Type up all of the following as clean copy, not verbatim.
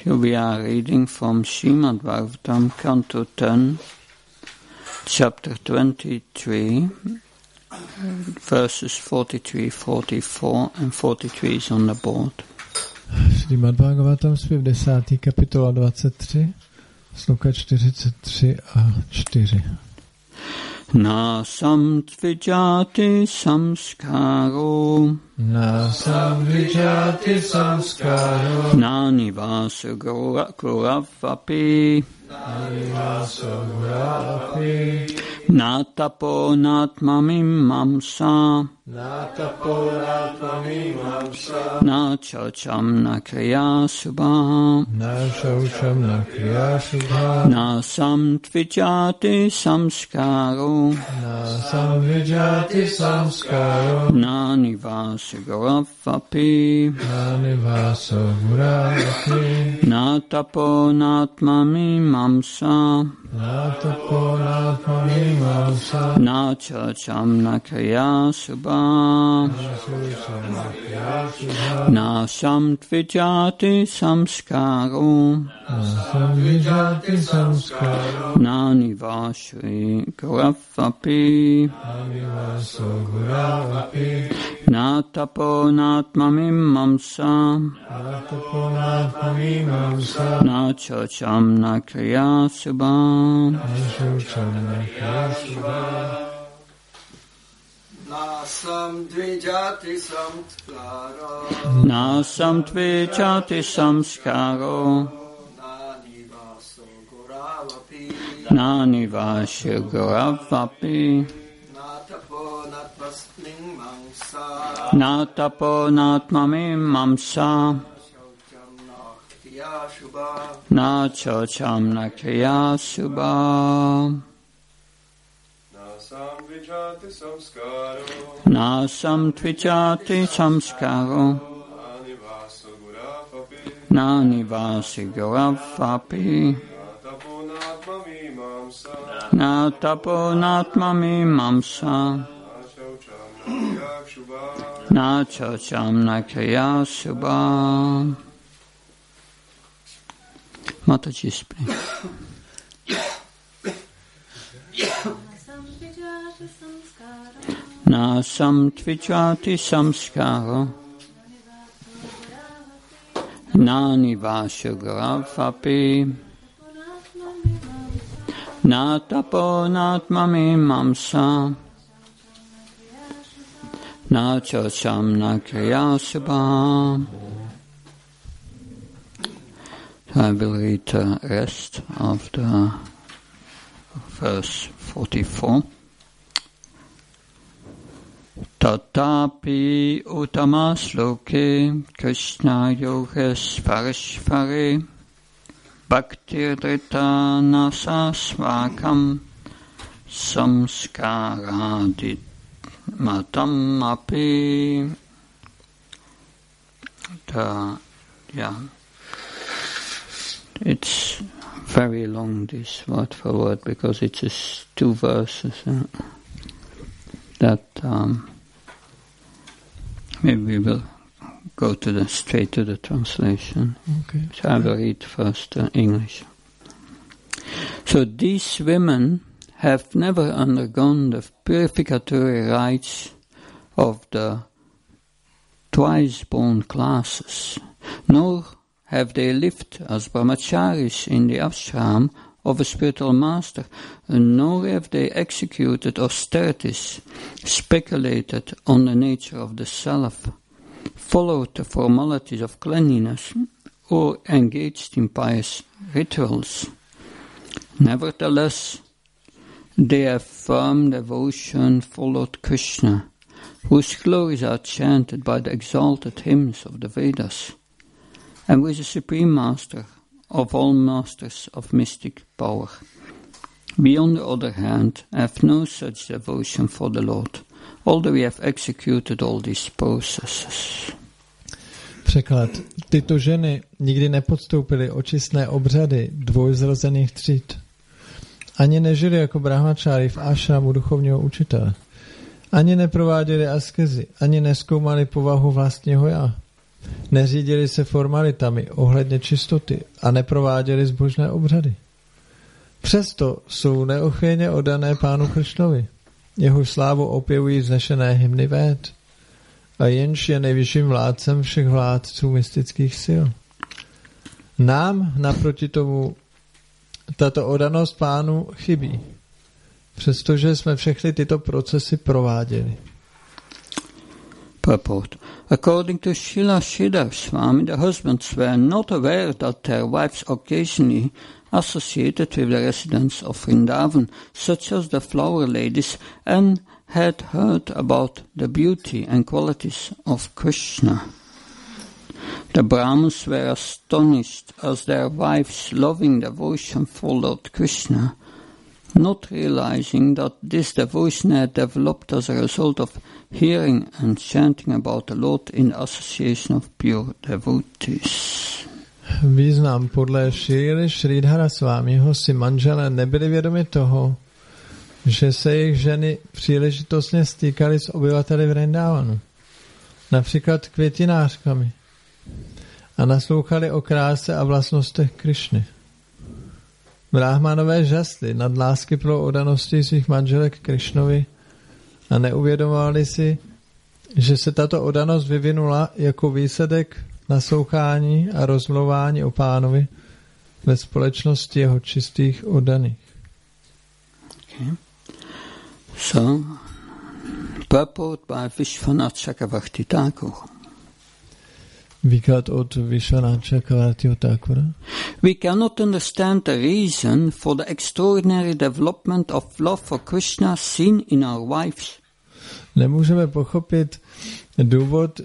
Here we are reading from Srimad Bhagavatam, Canto 10, Chapter 23, verses 43, 44, and 43 is on the board. Srimad Bhagavatam, zpěv 10. kapitola 23, sloka 43 a 4. Na samtvijati samskaro nani vasa guravapi natapo natmamimamsa na chacham na kriya subha na samtvijati samskaro na nivasa guravapi na tapo natmamimamsa na chacham na kriya subha na samtvijati samskaro na nivashri guravapi na tapo natmamimamsa na chacham na kriya subha na samtvijati samskaro na nivasya guravapi na tapo natmamimamsa na chacham na kriya subha na samtvijati samskaro na nivasi guravapi na tapo natmamimamsa na chacham na kriya subha. Mataji, please. Na samtvijati samskaro na nivasya guravapi na tapo natmamimamsa na chacham na kriya subha. I will read the rest of the verse 44. Tatapi uttamasloke Krishna yogesvareshvare bhaktirdrita nasasvakam samskaradit matam api. It's very long, this word for word, because it's just two verses that maybe we will go straight to the translation. Okay. So I will read first English. So these women have never undergone the purificatory rites of the twice-born classes, nor have they lived as brahmacharis in the ashram of a spiritual master, nor have they executed austerities, speculated on the nature of the self, followed the formalities of cleanliness, or engaged in pious rituals. Nevertheless, they have firm devotion followed Krishna, whose glories are chanted by the exalted hymns of the Vedas, and who is the supreme master of all masters of mystic power. We, on the other hand, have no such devotion for the Lord, although we have executed all these processes. Překlad. Tyto ženy nikdy nepodstoupily očistné obřady dvojzrozených tříd. Ani nežili jako brahmačári v ášramu duchovního učitele. Ani neprováděli askezi, ani nezkoumali povahu vlastního já. Neřídili se formalitami ohledně čistoty a neprováděli zbožné obřady. Přesto jsou neochvějně oddané Pánu Krišnovi. Jeho slávu opěvují vznešené hymny véd. A jenž je nejvyšším vládcem všech vládců mystických sil. Nám naproti tomu tato oddanost Pánu chybí, přestože jsme všechny tyto procesy prováděli. Purport. According to Srila Sridhar Swami, the husbands were not aware that their wives occasionally associated with the residents of Vrindavan, such as the flower ladies, and had heard about the beauty and qualities of Krishna. The Brahmins were astonished as their wives' loving devotion followed Krishna, not realizing that this devotion had developed as a result of hearing and chanting about the Lord in the association of pure devotees. Význam. Podle Šrily Sridhara Swamiho si manželé nebyli vědomi toho, že se jejich ženy příležitostně stýkaly s obyvateli Vrindávanu, například květinářkami, a naslouchali o kráse a vlastnostech Krišny. Brahmanové žasli nad láskyplnou oddaností svých manželek Krišnovi a neuvědomovali si, že se tato oddanost vyvinula jako výsledek naslouchání a rozmlouvání o Pánovi ve společnosti jeho čistých oddaných. Okay. So, purport by Vishwanath Chakravarti Thakur. Výklad od Vishwanath Chakravartiho Thakura. We cannot understand the reason for the extraordinary development of love for Krishna seen in our wives. Nemůžeme pochopit důvod,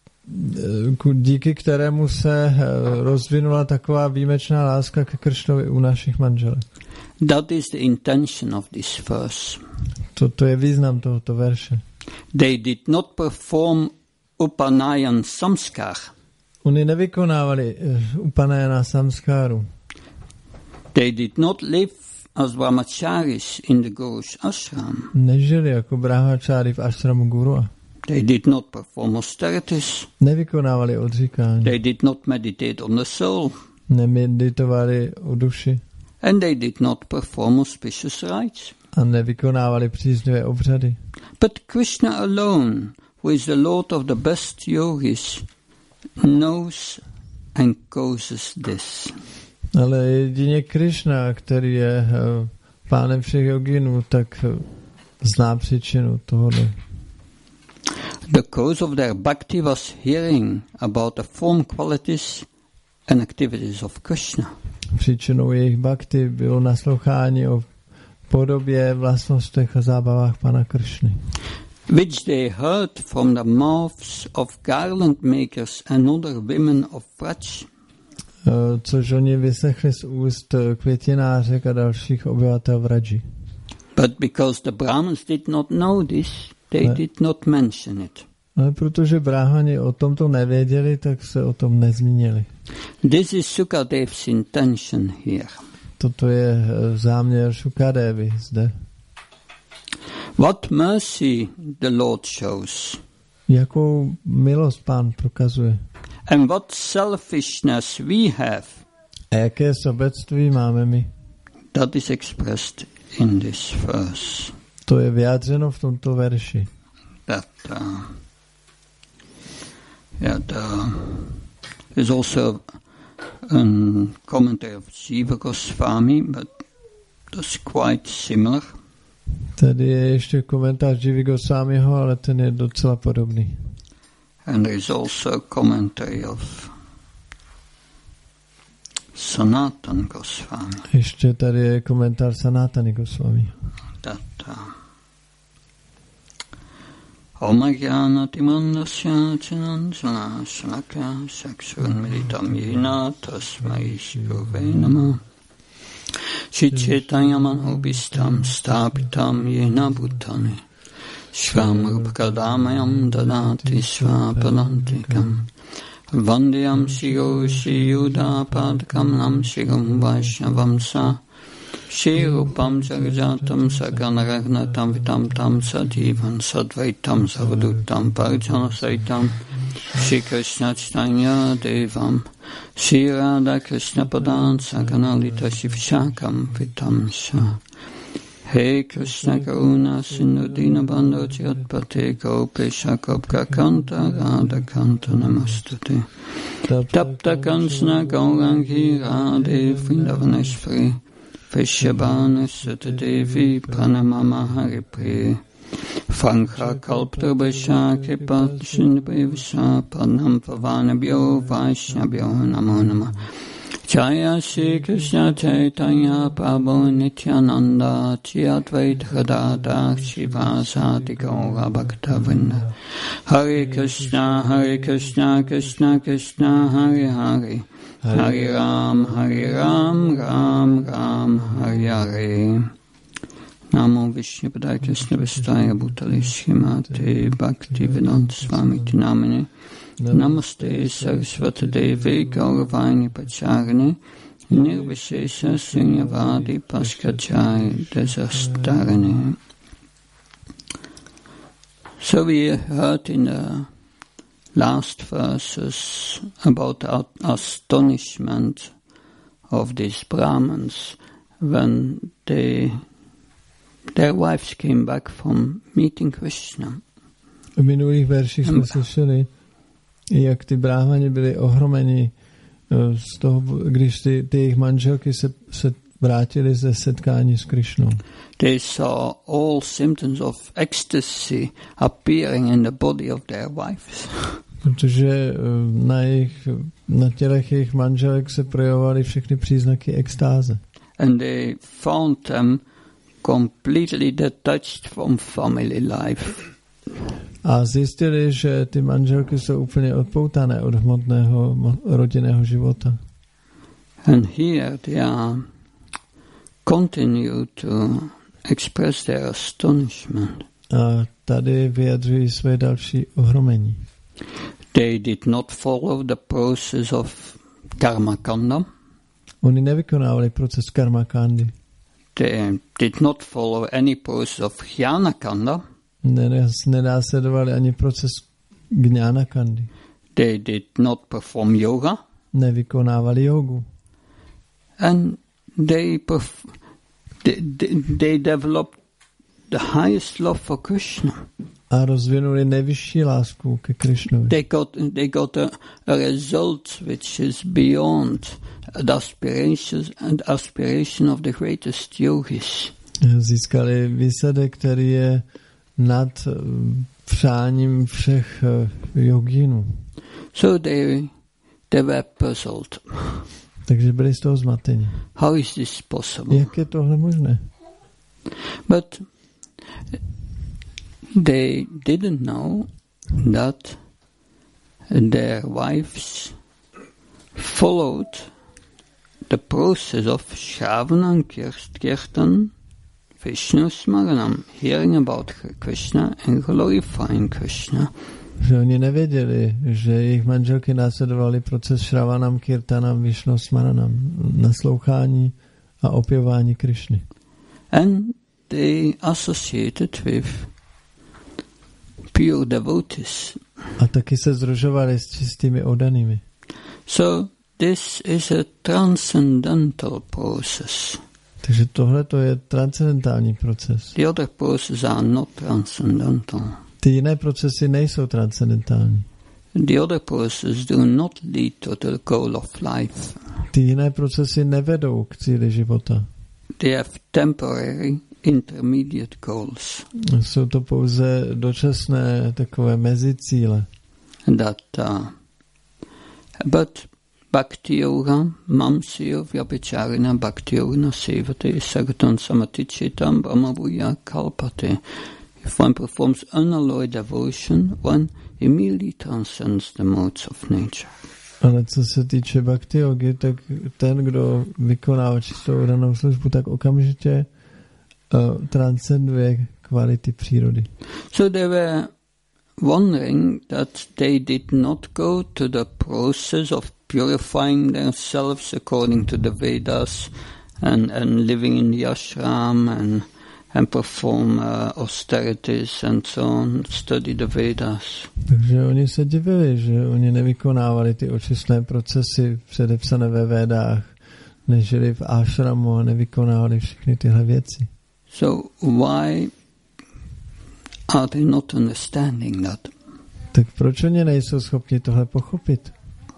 díky kterému se rozvinula taková výjimečná láska ke Kršnovi u našich manželek. That is the intention of this verse. To je význam tohoto verše. They did not perform Upanayan Samskar. Oni nevykonávali Upanayana samskáru. They did not live as brahmacharis in the Guru's ashram. Nežili jako brahmačári v ashramu Gurua. They did not perform austerities. Nevykonávali odříkání. They did not meditate on the soul. Nemeditovali o duši. And they did not perform auspicious rites. A nevykonávali příznivé obřady. But Krishna alone, who is the Lord of the best yogis, knows and causes this. Ale jedině Krishna, který je pánem všech joginů, tak zná příčinu tohoto. The cause of their bhakti was hearing about the form, qualities and activities of Krishna. Příčinou jejich bhakti bylo naslouchání o podobě, vlastnostech a zábavách Pana Kršny, which they heard from the mouths of garland makers and other women of Vraj. Což oni vyslechli z úst květinářek a dalších obyvatel Vraji. But because the Brahmins did not know this, they did not mention it. Ale protože Brahmani o tomto nevěděli, tak se o tom nezmínili. This is Sukadev's intention here. Toto je záměr Šukadevy zde. What mercy the Lord shows. Jakou milost Pán prokazuje. And what selfishness we have. A jaké sobectví máme my. That is expressed in this verse. To je vyjádřeno v tomto verši. That is also a commentary of Jiva Goswami, but that's quite similar. Tady je ještě komentář Jivy Goswamiho, ale ten je docela podobný. And there is also a commentary of Sanatan Goswami. Ještě tady je komentář Sanatany Goswami. Om Ajnanatimandasya Chinanjana Shalakya Saksuranmilitam Yena Tasmai Shivave Namah Chichaitanyamanopistam Stapitam Yena Bhutani Shvamrupakadamayam Dadati Svapalantikam Vandiyam Shigo Shiyudapadakam Nam Shigam Vaishnavamsa Shirupam Jagajatam Saganaragnatam Vitam Tam Sadivan Sadvaitam Savadutam Parjana Saitam Krishna. Shri Krishna Chaitanya Devam Shri Radha Krishna Padan Sakanalita Shivshakam Vitamsa Hey Krishna Karuna Sindhu Dinabandho Jyatpate Gopesha Gopka Kanta Radha Kanta Namastute Tapta Kansana Gaurangi Radhe Vrindavaneshwari Vishabhana Sutadevi Pranamama Haripriya Frankha Kalptrabhasha Kripat Sindhivasa Padnam Pavanabhyo Vaishnabhyo Namo Namah Jaya Shri Krishna Chaitanya Prabhu Nityananda Shri Advaita Gadadhar Shivasati Gaura Bhaktavrinda Hare Krishna Krishna Krishna Hare Hare Hare Ram Ram Ram Hare Hare Namo Vishnupadaya Krishna Vistaya Bhutale Srimate Bhaktivedanta Swamiti Namine Namaste Saraswati Devi Gauravani Pacharane Nirvishesha Sunyavadi Paskachai Desastarane. So we heard in the last verses about astonishment of these Brahmins when their wives came back from meeting Krishna. V minulých verších jsme slyšeli, jak ty bráhmani byli ohromeni z toho, když ty jejich manželky se vrátili ze setkání s Krishnou. They saw all symptoms of ecstasy appearing in the body of their wives. Protože na tělech jejich manželek se projevovaly všechny příznaky extáze. And they found them completely detached from family life. A zjistili, že ty manželky jsou úplně odpoutané od hmotného rodinného života. And here they are continue to express their astonishment. A tady vyjadřují své další ohromení. They did not follow the process of karma kanda. Oni nevykonávali proces karmakandy. They did not follow any process of jnana kanda. Nenásledovali ani proces gnana kandy. They did not perform yoga. Nevykonávali jogu. And they developed the highest love for Krishna. A rozvinuli nejvyšší lásku ke Krishnovi. They got a result which is beyond the aspiration of the greatest yogis. Získali výsledek, který je nad přáním všech jogínů. So they were puzzled. Takže byli z toho zmateni. How is this possible? Jak je tohle možné? But they didn't know that their wives followed the process of Shravana Kirtan, Vishnu Smaranam, hearing about Krishna and glorifying Krishna. Že oni nevěděli, že jejich manželky následovali proces Shravanam Kirtanam Vishnu Smaranam, naslouchání a opěvání Krishny. And they associated with pure devotees. A taky se združovali s čistými oddanými. So this is a transcendental process. Takže tohle to je transcendentální proces. The other processes are not transcendental. Ty jiné procesy nejsou transcendentální. The other processes do not lead to the goal of life. Ty jiné procesy nevedou k cíli života. They have temporary intermediate goals. Jsou to pouze dočasné takové mezicíle. But Bhakti Yoga, Mamsiyo Vyabhicharina Bhakti Yoga Sevate Sagatan Samatichitam Brahmavuya Kalpate. If one performs unalloyed devotion, one immediately transcends the modes of nature. Ale co se týče bhakti yogy, tak ten, kdo vykonává čistou danou službu, tak okamžitě transcenduje kvality přírody. So they were wondering that they did not go to the process of purifying themselves according to the Vedas and living in the ashram and and perform austerities and so on, study the Vedas. Takže oni se divili, že oni nevykonávali ty očistné procesy předepsané ve Védách, nežili v ášramu a nevykonávali všechny tyhle věci. So why are they not understanding that? Tak proč oni nejsou schopni tohle pochopit?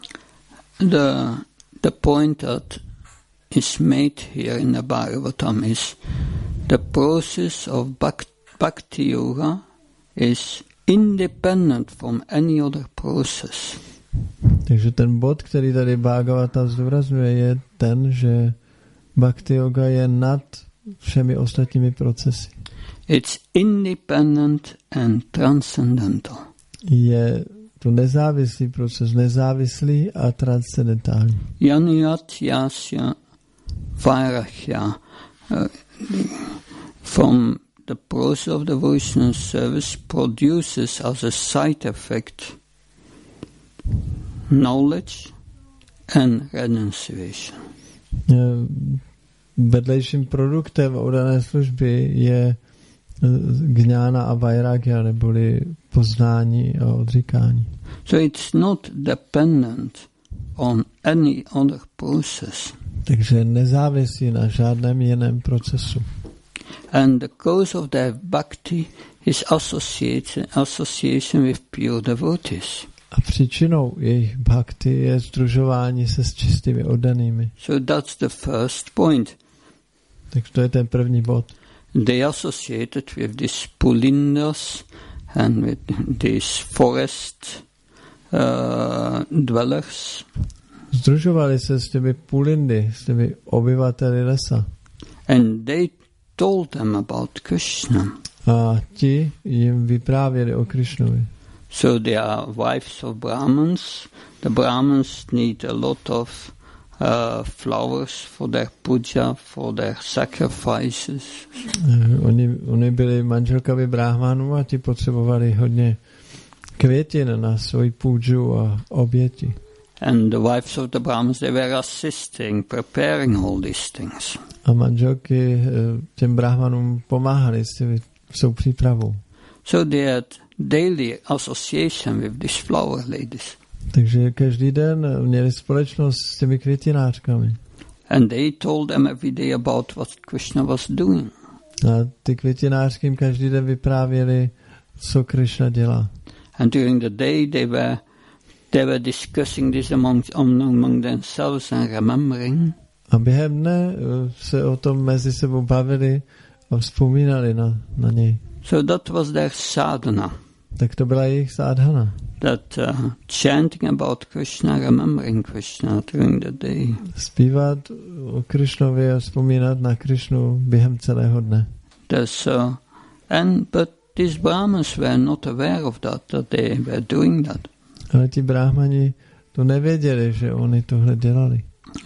The point that is made here in the Bhagavatam is the process of bhakti yoga is independent from any other process. Takže ten bod, který tady Bhagavata zdůrazňuje, je ten, že bhakti yoga je nad všemi ostatními procesy. It's independent and transcendental. Je to nezávislý proces, nezávislý a transcendentální. Yaniyat yasya vairahya from the process of devotional service produces as a side effect knowledge and renunciation. Vedlejším produktem odané služby je gňána a vairagya, neboli poznání a odříkání. So it's not dependent on any other process. Takže nezávisí na žádném jiném procesu. And the cause of their bhakti is association with pure devotees. A příčinou jejich bhakti je sdružování se s čistými oddanými. So that's the first point. Takže to je ten první bod. They associated with these pulindas and with these forest dwellers. Združovali se s těmi pulindy, s těmi obyvateli lesa. And they told them about Krishna. A ti jim vyprávěli o Krishnovi. So they are wives of Brahmins. The Brahmins need a lot of flowers for their puja, for their sacrifices. Oni byli manželkami Brahmanů a ti potřebovali hodně květin na svoji půdžu a oběti. And the wives of the Brahmins, they were assisting, preparing all these things. A manželky těm Brahmanům pomáhali s tou přípravou. So they had daily association with these flower ladies. Takže každý den měli společnost s těmi květinářkami. And they told them every day about what Krishna was doing. A ty květinářky jim každý den vyprávěli, co Krishna dělá. And during the day they were discussing this among themselves and remembering. A během dne se o tom mezi sebou bavili a vzpomínali na něj. So that was their sadhana. Tak to byla jejich sadhana. That chanting about Krishna, remembering Krishna during the day. Zpívat o Krishnovi a vzpomínat na Krishnu během celého dne. But these Brahmins were not aware of that they were doing that. Ale ti Brahmani to nevěděli, že oni tohle dělali.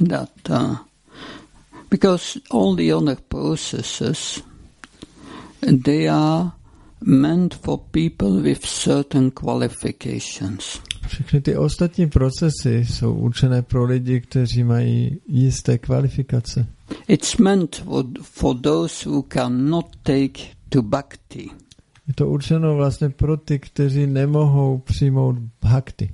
Because all the other processes, they are meant for people with certain qualifications. Všechny ty ostatní procesy jsou určené pro lidi, kteří mají jisté kvalifikace. It's meant for those who cannot take to bhakti. Je to určeno vlastně pro ty, kteří nemohou přijmout bhakti.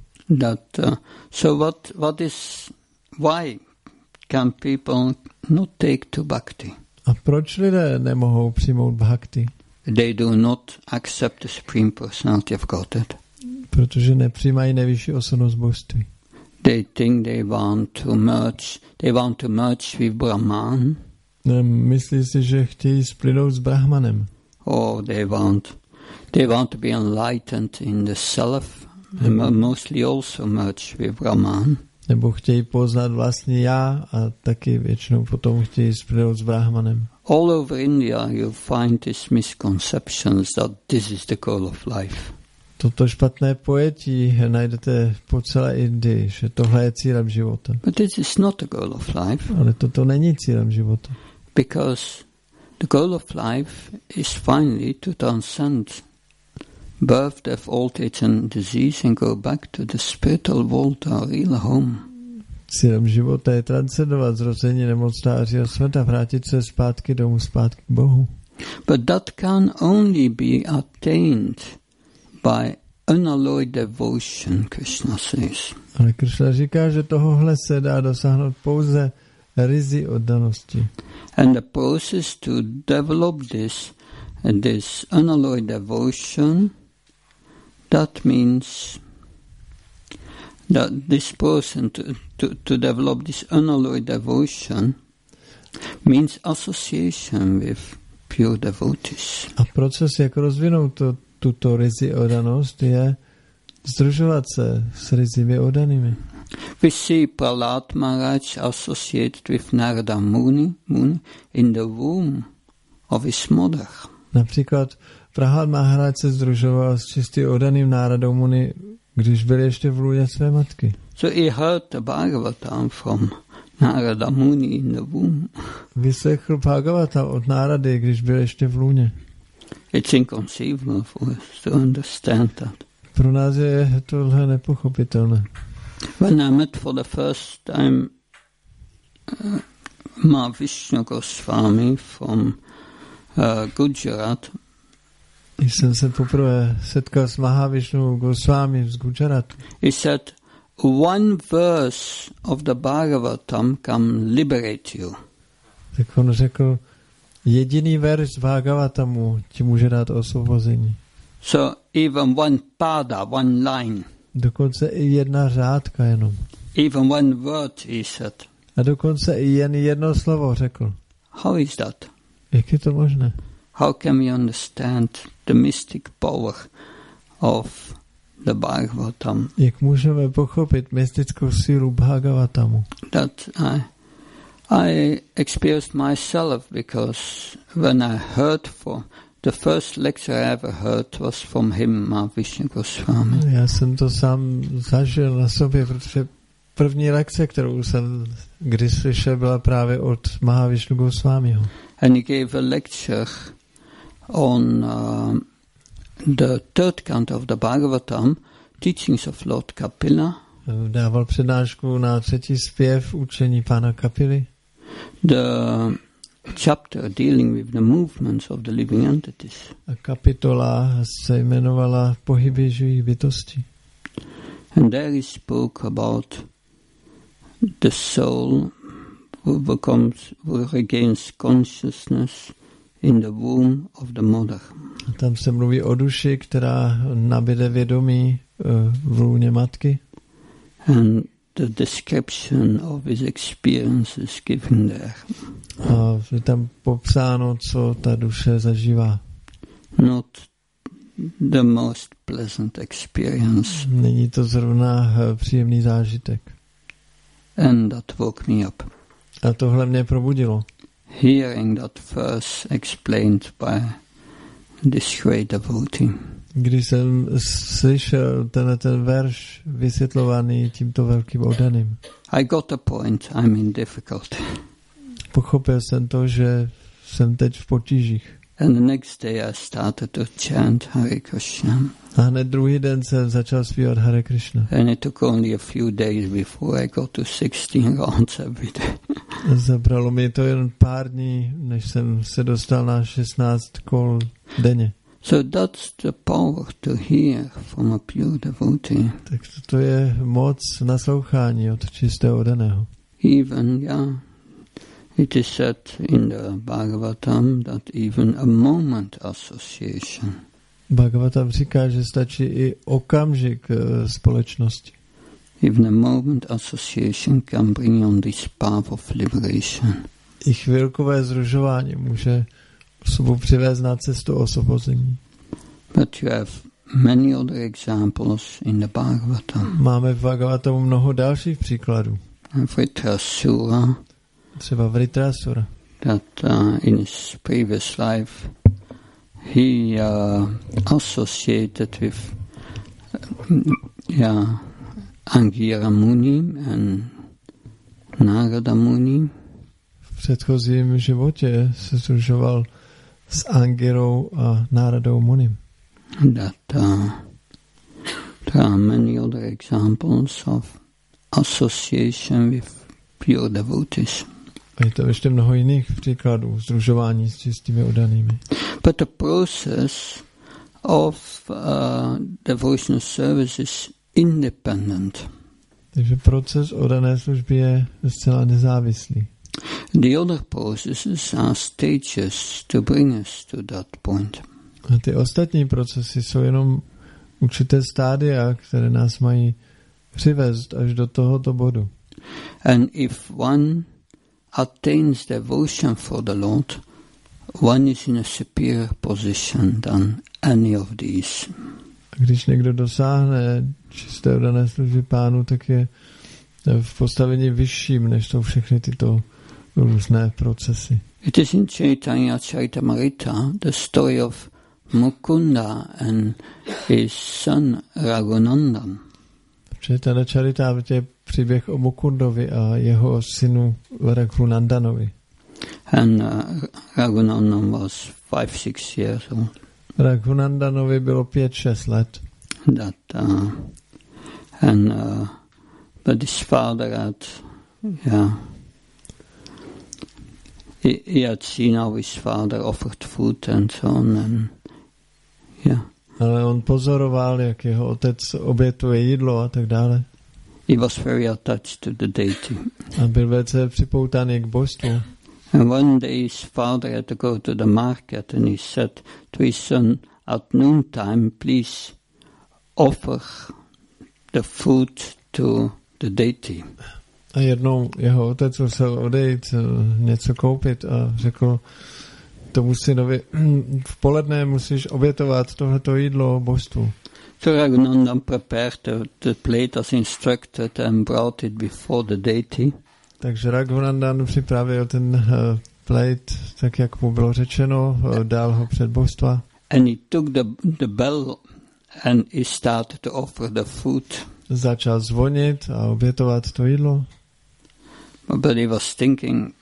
Why can people not take to bhakti? A proč lidé nemohou přijmout bhakti? They do not accept the Supreme Personality of Godhead. Protože nepřijímají nejvyšší osobnost božství. They think they want to merge with Brahman. Myslí si, že chtějí splynout s Brahmanem. Or they want to be enlightened in the self, and mostly also merge with Brahman. Nebo chtějí poznat vlastní já a taky většinou potom chtějí splynout s Brahmanem. All over India you find these misconceptions that this is the goal of life. Toto špatné pojetí najdete po celé Indii, že tohle je cílem života. But this is not the goal of life. Ale toto není cílem života. Because the goal of life is finally to transcend birth, death, old age and disease and go back to the spiritual world, our real home. Cílem života je transcendovat zrození, nemoc, stáří a smrt a vrátit se zpátky domů, zpátky k Bohu. But that can only be attained by unalloyed devotion, Krishna says. Ale Krishna říká, že tohohle se dá dosáhnout pouze ryzí oddanosti. And the process to develop this unalloyed devotion, that means that this person to develop this unalloyed devotion means association with pure devotees. A proces, jak rozvinout tuto ryzí oddanost, je združovat se s ryzími oddanými. We see Prahlad Maharaj associated with Narada Muni in the womb of his mother. Například Prahlad Maharaj se združoval s čistě oddaným Náradou Muni, když byl ještě v lůně své matky. So he heard the Bhagavatam from Narada Muni in the womb. Vyslechl Bhagavata od Nárady, když byl ještě v lůně. It's inconceivable for us to understand that. Pro nás je tohle nepochopitelné. When I met for the first time Mahavishnu Goswami from Gujarat, Když jsem se poprvé setkal s Mahavishnu Goswami z Gujaratu, he said, one verse of the Bhagavatam can liberate you. tak on řekl, jediný verš z Bhagavatamu ti může dát osvobození. So even one pada, one line, Dokonce i jedna řádka jenom. even one word, he said. A dokonce i jen jedno slovo řekl. How is that? Jak je to možné? How can we understand the mystic power of the Bhagavatam? Jak můžeme pochopit mystickou sílu Bhagavatamu? That I experienced myself, because when I heard the first lecture I ever heard was from him, Mahavishnu Goswami. Já jsem to sám zažil na sobě, protože první lekce, kterou jsem kdy slyšel, byla právě od Mahavishnu Goswamiho. And he gave a lecture on the third canto of the Bhagavatam, teachings of Lord Kapila. Dával přednášku na třetí zpěv učení pána Kapily. The chapter dealing with the movements of the living entities. A kapitola se jmenovala Pohyby živých bytostí. And there he spoke about the soul who regains consciousness in the womb of the mother. A tam se mluví o duši, která nabíde vědomí v lůně matky. And the description of his experiences given there. A je tam popsáno, co ta duše zažívá. Not the most pleasant experience. Není to zrovna příjemný zážitek. And that woke me up. A tohle mě probudilo. Hearing that verse explained by this great devotee. Když jsem slyšel ten verš vysvětlovaný tímto velkým oddaným, I got the point, I'm in difficulty. pochopil jsem to, že jsem teď v potížích. And the next day I started to chant Hare Krishna. A hned druhý den jsem začal zpívat Hare Krishna. And it took only a few days before I got to 16 rounds every day. Zabralo mi to jen pár dní, než jsem se dostal na 16 kol denně. So that's the power to hear from a pure devotee. Tak to je moc naslouchání od čistého oddaného. Even, it is said in the Bhagavatam that even a moment association. Bhagavatam říká, že stačí i okamžik společnosti. Even a moment association can bring on this path of liberation. I chvilkové združování může osobu přivést na cestu osvobození. But you have many other examples in the Bhagavatam. Máme v Bhagavatamu mnoho dalších příkladů. Vritrasura, třeba Vritrasura, that in his previous life he associated with Angira Muni and Narada Muni. v předchozím životě se združoval s Angirou a Náradou Munim. That there are many other examples of association with pure devotees. A je to ještě mnoho jiných příkladů sdružování s čistými oddanými. But the process of devotional service is independent. Takže proces oddané služby je zcela nezávislý. The other processes are stages to bring us to that point. A ty ostatní procesy jsou jenom určité stádia, které nás mají přivést až do tohoto bodu. And if one attains devotion for the Lord, one is in a superior position than any of these. A když někdo dosáhne čisté oddané služby Pánu, tak je v postavení vyšším, než jsou všechny tyto různé procesy. It is in Chaitanya Charitamrita the story of Mukunda and his son Raghunandan. V Chaitanya Charitamrita je příběh o Mukundovi a jeho synu Raghunandanovi. And Raghunandan was 5-6 years old. Raghunandanovi bylo 5-6 let. But his father had, he had seen how his father offered food and so on, and Ale on pozoroval, jak jeho otec obětuje jídlo a tak dále. He was very attached to the deity. A byl velice připoutaný k božstvu. And one day his father had to go to the market and he said to his son, at noontime, please offer the food to the deity. A jednou jeho otec musel odejít něco koupit a řekl tomu synovi, v poledne musíš obětovat tohleto jídlo božstvu. So Raghunandan prepared the plate as instructed and brought it before the deity. Takže Raghunandan připravil ten plate, tak jak mu bylo řečeno, dal ho před božstva. And he took the bell and he started to offer the food. Začal zvonit a obětovat to jídlo. But he was thinking,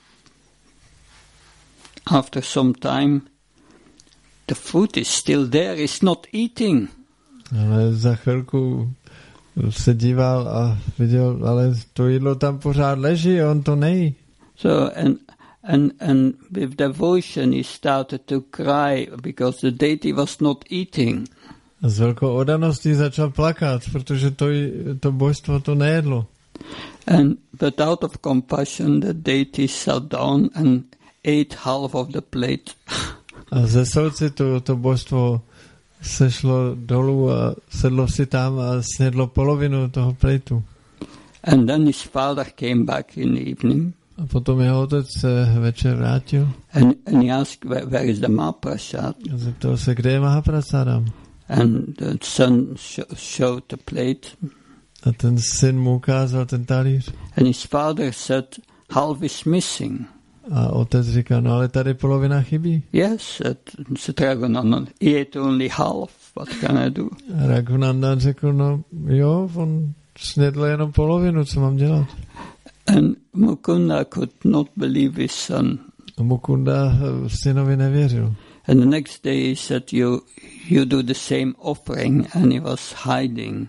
after some time, the food is still there, it's not eating. Ale za chvilku se díval a viděl, ale to jídlo tam pořád leží, on to nejí. So and with devotion he started to cry because the deity was not eating. A s velkou oddaností začal plakat, protože to božstvo to nejedlo. But out of compassion the deity sat down and ate half of the plate. A ze soucitu to božstvo sešlo dolů a sedlo si tam a snědlo polovinu toho plejtu. And then his father came back in the evening. A potom jeho otec se večer vrátil. And he asked, where is the Mahaprasad? A zeptal se, kde je Mahaprasadam? And the son showed the plate. A ten syn mu ukázal ten talíř. And his father said, half is missing. A otec říká, no ale tady polovina chybí. Yes, said Raghunandan, he ate only half, what can I do? A Raghunandan řekl, no jo, on snědl jenom polovinu, co mám dělat? And Mukunda could not believe his son. A Mukunda synovi nevěřil. And the next day he said, you do the same offering, and he was hiding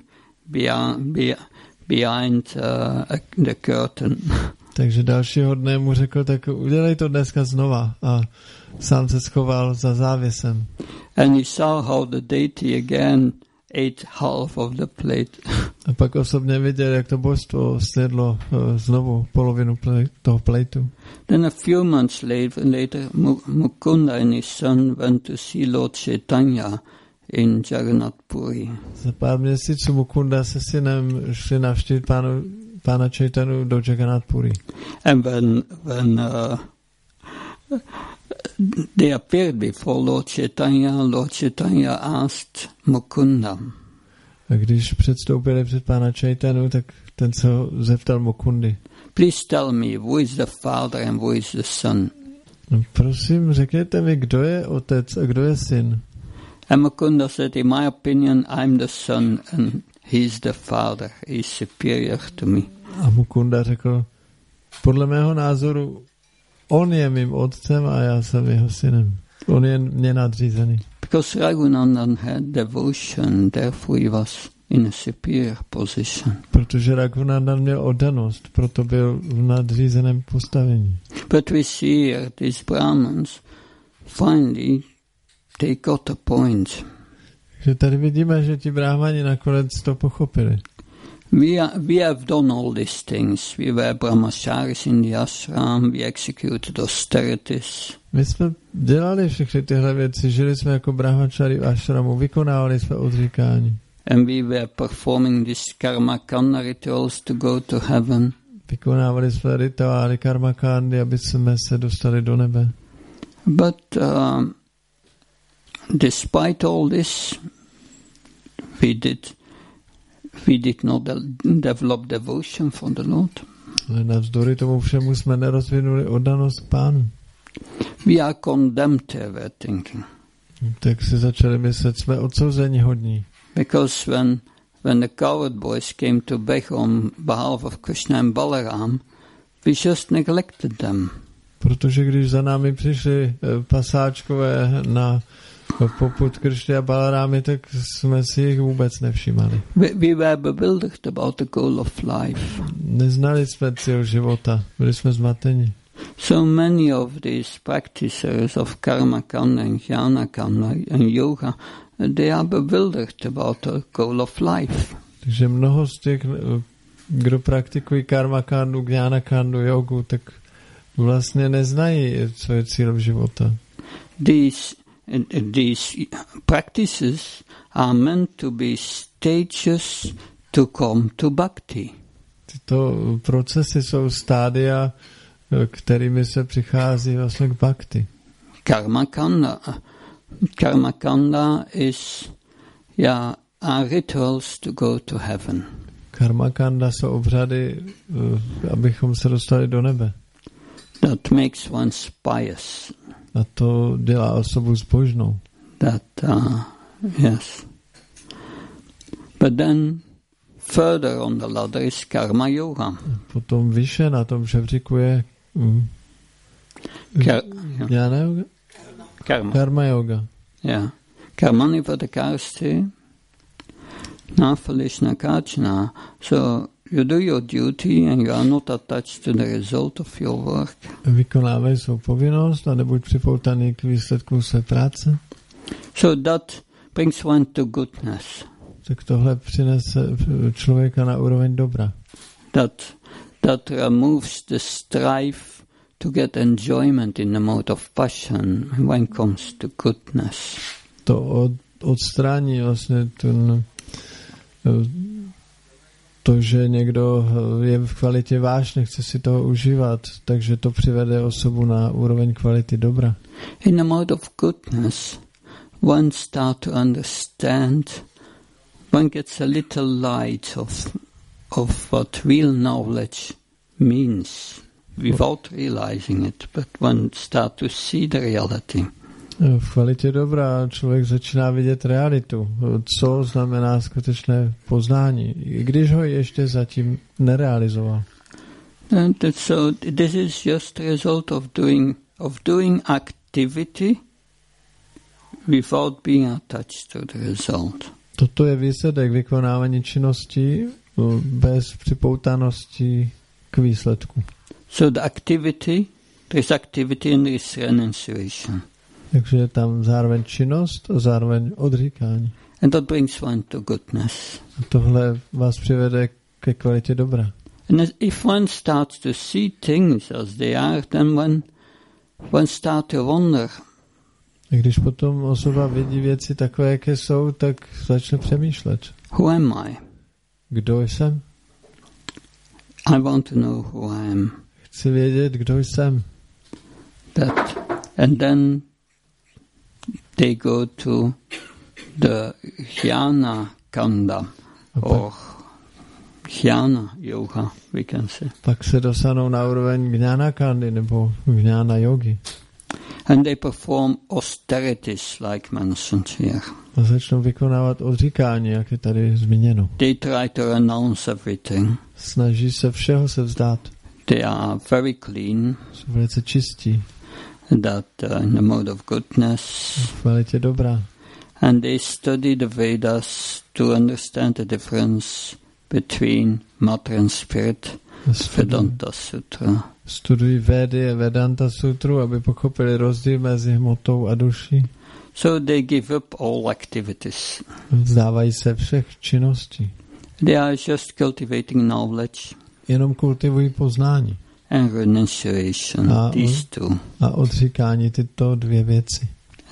behind the curtain. Takže dalšího dne mu řekl, tak udělej to dneska znova. A sám se schoval za závěsem. And he saw how the deity again ate half of the plate. A pak osobně viděl, jak to božstvo snědlo znovu polovinu toho plejtu. Then a few months later Mukunda and his son went to see Lord Chaitanya in Jagannath Puri. Za pár měsíců Mukunda se synem šli navštívit pána Chaitanu do Jagannath Puri. And when they appeared before Lord Chaitanya asked Mukunda. A když předstoupili před pána Chaitanu, tak ten se ho zeptal Mukundy. Please tell me, who is the father and who is the son? No, prosím, řekněte mi, kdo je otec a kdo je syn. And Mukunda said, in my opinion, I'm the son and he's the father. He's superior to me. A Mukunda řekl, podle mého názoru, on je mým otcem a já jsem jeho synem. On je mě nadřízený. Because Raghunandan had devotion, therefore he was in a superior position. Protože Raghunandan měl oddanost, proto byl v nadřízeném postavení. But we see here these Brahmins finally they got a point. Takže tady vidíme, že ti brahmani nakonec to pochopili. We have done all these things. We were brahmacharis in the ashram, we executed austerities. My jsme dělali všechny tyhle věci, žili jsme jako brahmachari v ashramu, vykonávali jsme odříkání. And we were performing these karma kanda rituals to go to heaven. Vykonávali jsme rituály karma kandy, aby jsme se dostali do nebe. But despite all this, we did not develop devotion for the Lord. Ale navzdory tomu všemu jsme nerozvinuli oddanost k Pánu. We are condemned here, we're thinking. Tak si začali myslet, jsme odsouzeni hodní. Because when the cowherd boys came to beg on behalf of Krishna and Balaram, we just neglected them. Protože když za námi přišli pasáčkové na popud Krishny a Balarámy, tak jsme si jich vůbec nevšimali. We were bewildered about the goal of life. Neznali jsme cíl života, byli jsme zmateni. So many of these practitioners of karma kanda and jnana kanda and yoga, they are bewildered about the goal of life. Takže mnoho z těch, kdo praktikují karma kandu, jnana kandu, jogu, tak vlastně neznají, co je cílem života. These practices are meant to be stages to come to bhakti. Tyto procesy jsou stádia, kterými se přichází vlastně k bhakti. Karma kanda are rituals to go to heaven. Karma kanda jsou obřady, abychom se dostali do nebe. That makes one pious. A to dělá osobu zbožnou. Yes. But then further on the ladder is karma yoga. Potom vyše na tom žebříku je jnana yoga? Karma yoga. Yeah. Karmani vadakarsti nafalishna kachna. So you do your duty and you are not attached to the result of your work. Vykonávej svou povinnost a nebuď připoutaný k výsledku své práce. So that brings one to goodness. Tak tohle přinese člověka na úroveň dobra. That removes the strife to get enjoyment in the mode of passion when it comes to goodness. To odstrání vlastně to, že někdo je v kvalitě vášně, chce si toho užívat, takže to přivede osobu na úroveň kvality dobra. In the mode of goodness, one start to understand, one gets a little light of what real knowledge means, without realizing it, but one start to see the reality. V kvalitě dobra člověk začíná vidět realitu, co znamená skutečné poznání, i když ho ještě zatím nerealizoval. So this is just a result of doing activity without being attached to the result. Toto je výsledek vykonávání činností bez připoutanosti k výsledku. So the activity, there is activity and there is renunciation. Takže je tam zároveň činnost a zároveň odříkání. And that brings one to goodness. A tohle vás přivede ke kvalitě dobra. And if one starts to see things as they are, then one starts to wonder. A když potom osoba vidí věci takové, jaké jsou, tak začne přemýšlet. Who am I? Kdo jsem? I want to know who I am. Chci vědět, kdo jsem. And then they go to the jnana kanda or jnana yoga, we can say. Pak se dostanou na úroveň jnana kandy nebo jnana yogi. And they perform austerities like mentioned here. A začnou vykonávat odříkání, jak je tady zmíněno. They try to renounce everything. Snaží se všeho se vzdát. They are very clean. Jsou velice čistí. That in the mode of goodness. V kvalitě dobra. And they study the Vedas to understand the difference between matter and spirit, Vedanta Sutra. Studují Védy a Vedanta Sutru, aby pochopili rozdíl mezi hmotou a duší. So they give up all activities. Vzdávají se všech činností. They are just cultivating knowledge. Jenom kultivují poznání. And renunciation, these two. A odříkání, tyto dvě věci.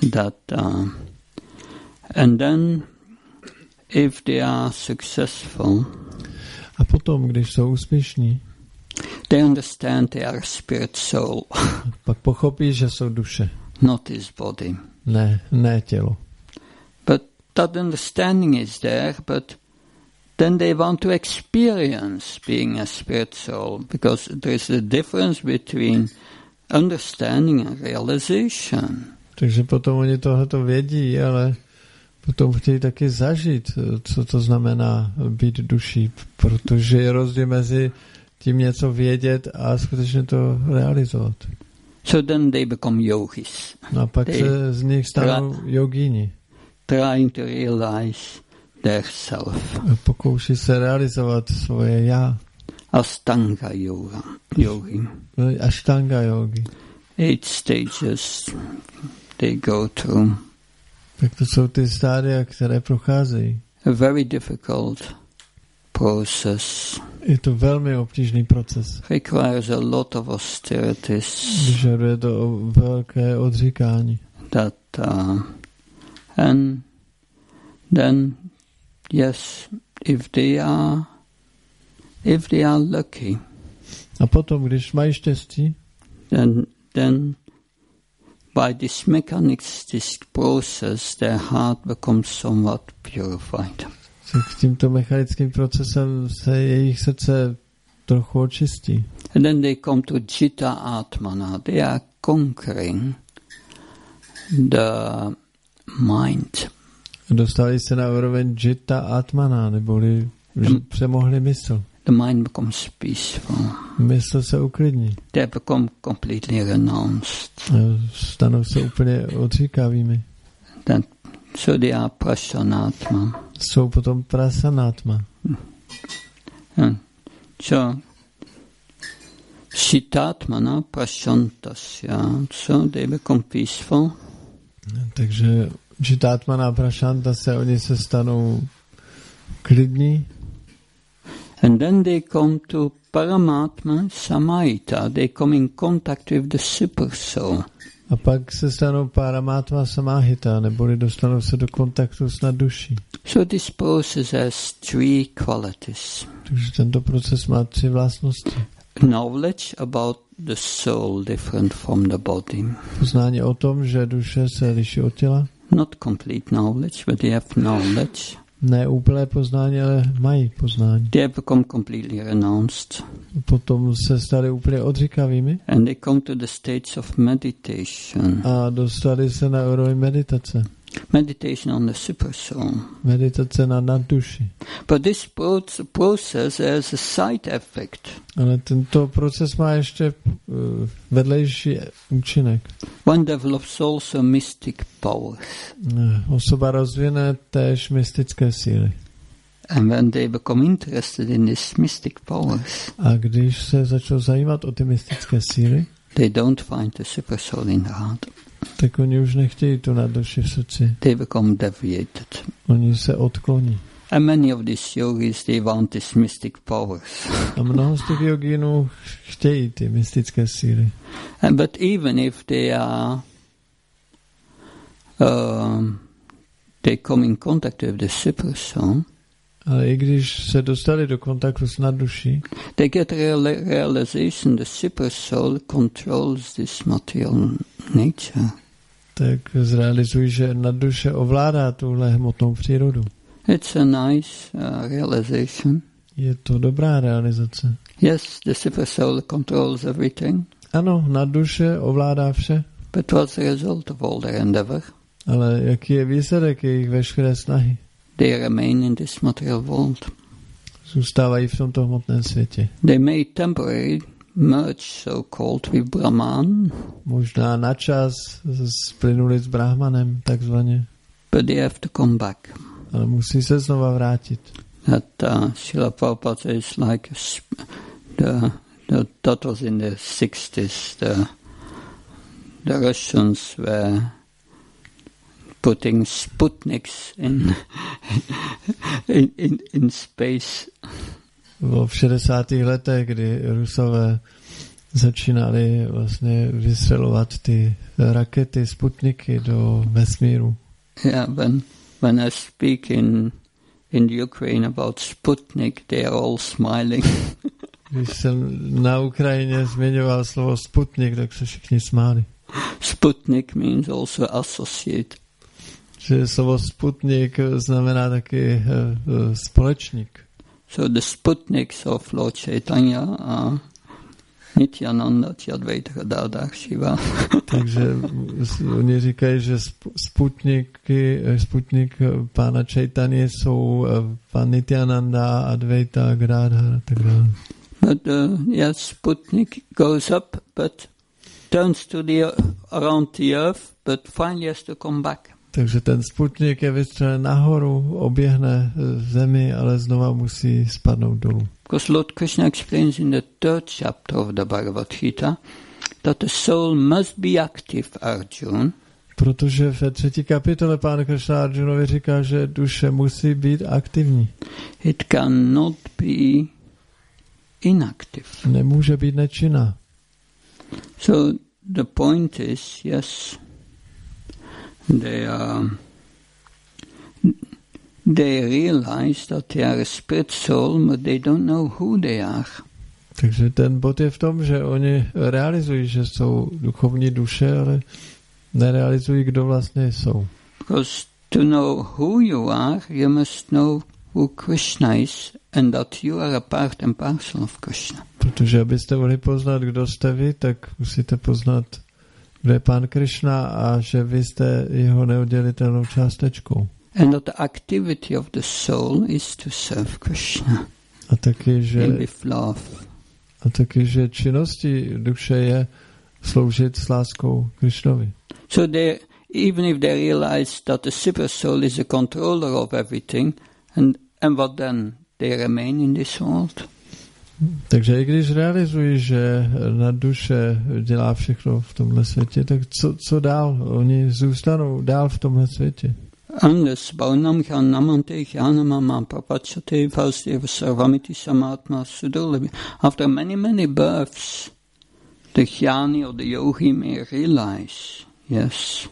And then, if they are successful, a potom, když jsou úspěšní, they understand they are spirit soul. Pak pochopí, že jsou duše. Not his body. Ne tělo. But that understanding is there, but then they want to experience being a spirit soul, because there is a difference between understanding and realization. Takže potom oni tohleto vědí, ale potom chtějí taky zažít, co to znamená být duší, protože je rozdíl mezi tím něco vědět a skutečně to realizovat. So then they become yogis. No a pak se z nich stanou jogíni. Trying to realize their self. Pokouší se realizovat svoje já. Ashtanga yogi. Ashtanga yogi. 8 stages they go through. Tak to jsou ty stádia, které procházejí. A very difficult process. Je to velmi obtížný proces. Requires a lot of austerities. Vyžaduje to velké odříkání. And then, yes, if they are lucky. A potom, když mají štěstí, then by this mechanics, this process, their heart becomes somewhat purified. S tímto mechanickým procesem se jejich srdce trochu očistí. And then they come to Jitta Atmana. They are conquering the mind. Dostali se na úroveň Jitta Atmana, neboli přemohli mysl. The mind becomes peaceful. Mysl se uklidní. They become completely renounced. Stanou se úplně odříkavými. So they are prasanatma. Jsou potom prasanatma. So Shittatmana prashantasya. So they become peaceful. Takže Shittatmana a prashantasya, oni se stanou klidní. And then they come to Paramatma Samahita. They come in contact with the super soul. A pak se stanou Paramatma Samahita, neboli dostanou se do kontaktu s nadduší. So this process has 3 qualities. Takže tento proces má 3 vlastnosti. Knowledge about the soul different from the body. Poznání o tom, že duše se liší od těla. Not complete knowledge, but they have knowledge. Ne úplné poznání, ale mají poznání. They have become completely renounced. Potom se stali úplně odříkavými. And they come to the states of meditation. A dostali se na úroveň meditace. Meditation on the super soul. Meditace na nadduši. But this process has a side effect. Ale tento proces má ještě vedlejší účinek. One develops also mystic powers. Osoba rozvine též mystické síly. And when they become interested in these mystic powers, a když se začnou zajímat o ty mystické síly, they don't find the super soul in the heart. Tak oni už nechtějí tu nadduši v srdci. They become deviated. Oni se odkloní. And many of these yogis, they want these mystic powers. A mnoho z těch jogínů chtějí ty mystické síly. But even if they are they come in contact with the super soul, ale i když se dostali do kontaktu s nadduší, they get realization the super soul controls this material nature. Tak zrealizují, že nadduše ovládá tuhle hmotnou přírodu. It's a nice realization. Je to dobrá realizace. Yes, the super soul controls everything. Ano, nadduše ovládá vše. But what's the result of all their endeavor? Ale jaký je výsledek jejich veškeré snahy? They remain in this material world. Zůstávají v tomto hmotném světě. They may temporarily merge, so-called, with Brahman. Možná na čas splynuli s Brahmanem, takzvaně. But they have to come back. Ale musí se znova vrátit. That Srila Prabhupada is like that was in the 60s. The Russians were putting Sputniks in space. V 60. letech, kdy Rusové začínali vlastně vystřelovat ty rakety, Sputniky do vesmíru. Yeah, when I speak in Ukraine about Sputnik, they are all smiling. Když jsem na Ukrajině zmiňoval slovo Sputnik, tak se všichni smáli. Sputnik means also associate. Že slovo Sputnik znamená taky společník. So the Sputniks of Lord Chaitanya are Nityananda, Advaita Gadadhar Shiva. Takže oni říkají, že Sputnik pána Chaitanya jsou pan Nityananda, Advaita Gadadhar a tak dále. But yes, Sputnik goes up, but turns to around the earth, but finally has to come back. Takže ten Sputnik je vystřelen nahoru, oběhne zemi, ale znova musí spadnout dolů. Because Lord Krishna explains in the 3rd chapter of the Bhagavad Gita that the soul must be active, Arjuna. Protože ve 3. kapitole Pán Krishna Arjunovi říká, že duše musí být aktivní. It cannot be inactive. Nemůže být nečinná. So the point is, yes, they realize that they are a spirit soul, but they don't know who they are. Takže ten bod je v tom, že oni realizují, že jsou duchovní duše, ale nerealizují, kdo vlastně jsou. Because to know who you are, you must know who Krishna is and that you are a part and parcel of Krishna. Protože abyste mohli poznat, kdo jste vy, tak musíte poznat, kdo je Pán Krishna a že vy jste jeho neoddělitelnou částečkou. And that the activity of the soul is to serve Krishna. A taky, že činností duše je sloužit s láskou Krishnovi. So even if they realize that the super soul is a controller of everything, and what then? They remain in this world. Takže i když realizují, že na duše dělá všechno v tomhle světě, tak co dál? Oni zůstanou dál v tomhle světě. Unless Bhaunam Jnanamante Jnanamama Papachate Vasdeva Sarvamiti Samatma Sudurlabhi. After many births, the jnani or the yogi may realize, yes,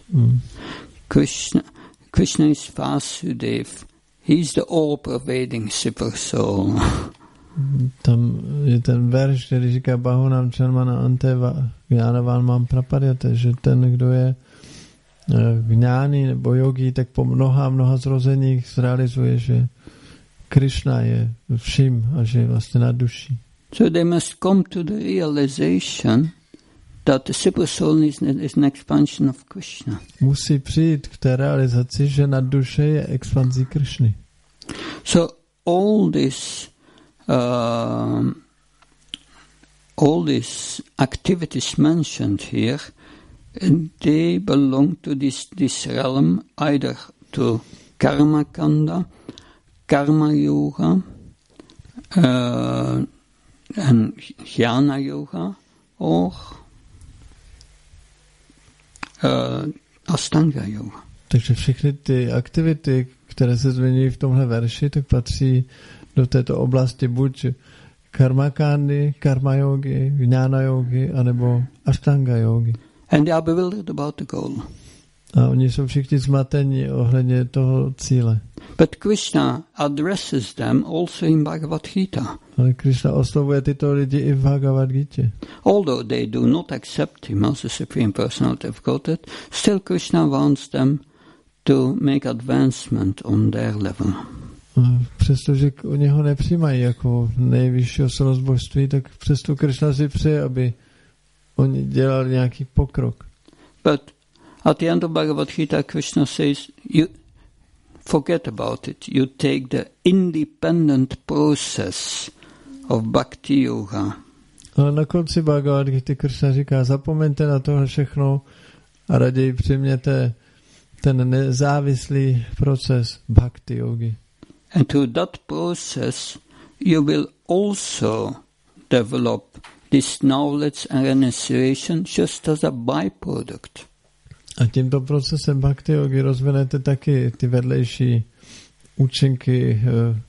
Krishna is Vasudev. He's the all-pervading super soul. Tam je ten verš, který říká Bahunam Čarmana Anteva Jnanavan mám prapadyate, že ten, kdo je gňány nebo yogi, tak po mnoha zrozeních zrealizuje, že Krishna je vším a že je vlastně nad duší. So they must come to the realization that the super soul is an expansion of Krishna. Musí přijít k té realizaci, že nad duše je expanzí Krishny. So all these activities mentioned here, they belong to this realm, either to karma kanda, karma yoga, and jnana yoga, or Ashtanga yoga. Takže všechny ty aktivity, které se zmiňují v tomhle verši, tak patří do této oblasti buď karmakandy, karma yogi, jnana yogi, anebo Ashtanga yogi. And they are bewildered about the goal. A oni jsou všichni zmateni ohledně toho cíle. But Krishna addresses them also in Bhagavad Gita. Ale Krishna oslovuje tyto lidi i v Bhagavad Gita. Although they do not accept him as the Supreme Personality of Godhead, still Krishna wants them to make advancement on their level. Přestože oni ho nepřijímají jako nejvyšší osobnost božství, tak přesto Krishna si přeje, aby oni dělali nějaký pokrok. But at the end of Bhagavad Gita, Krishna says, you forget about it. You take the independent process of bhakti yoga. Ale na konci Bhagavad Gita Krishna říká, zapomeňte na tohle všechno a raději přijměte ten nezávislý proces bhakti yogi. And through that process, you will also develop this knowledge and renunciation just as a byproduct. A tímto procesem bhakti yogi rozvinete taky ty vedlejší účinky